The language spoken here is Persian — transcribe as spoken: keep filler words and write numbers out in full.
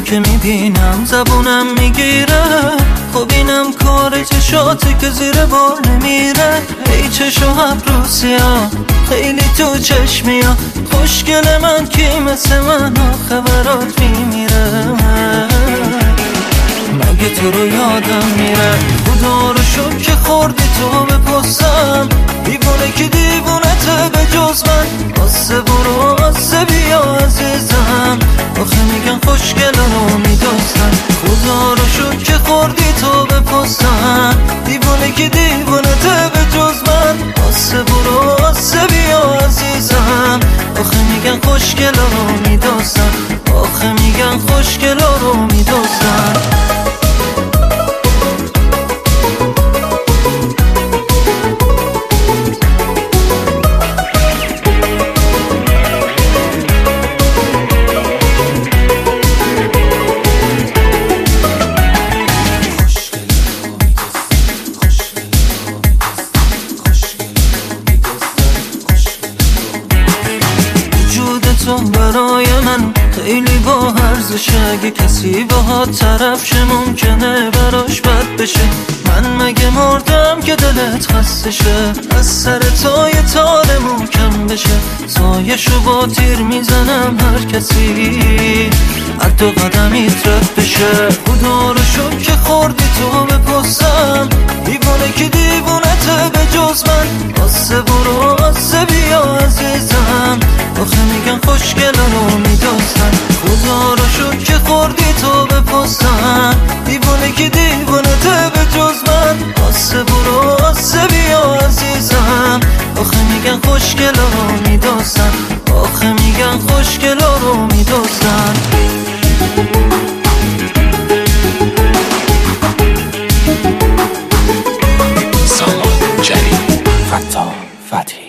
که میبینم زبونم میگیره، خب اینم کار چشاتی که زیر بار نمیره. ای چشو ابروسیا خیلی تو چشمیا، خوشگل من کی مثل من آخه برات میمیره. مگه تو رو یادم میره؟ خدا رو شکر که خوردی تو به پستم، دیوونه که دیوونته به جز من. آسه برو آسه بیا عزیزم، آخه میگن خوشگل رو میدوزن. خدا رو شکر که خوردی تو به پستم، دیوونه که دیوونته به جز من. آسه برو آسه بیا عزیزم، آخه میگن خوشگل رو میدوزن، آخه میگن خوشگل رو میدوزن. تو برای من خیلی با ارزشه، اگه کسی باهات طرف شه ممکنه براش بد بشه. من مگه مردم که دلت خسته شه؟ از سر تو یه تار محکم بشه، سایشو با تیر میزنم هر کسی حتی قدمیت رد بشه. خدا رو شکر که خوردی تو به پستم، دیوانه که دیوونته به جز من. آسه برو آسه بیا عزیزم، آخه میگن خوشگل رو میدوزن. خدا رو شکر که خوردی تو به پستم، دیوانه که دیوونته به جز من. آسه برو آسه بیا عزیزم، آخه میگن خوشگل رو میدوزن، آخه میگن خوشگل رو میدوزن. سامان جری، فتا فتحی.